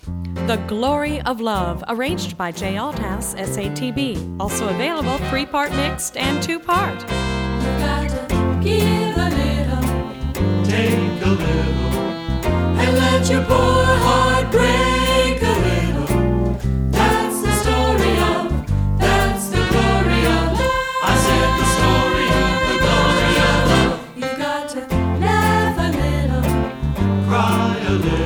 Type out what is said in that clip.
The Glory of Love, arranged by Jay Althouse, SATB. Also available 3-part mixed and 2-part. You've got to give a little, Take a little, and let your poor heart break a little. That's the story of, that's the glory of love. I said the story of love. You've got to laugh a little, Cry a little,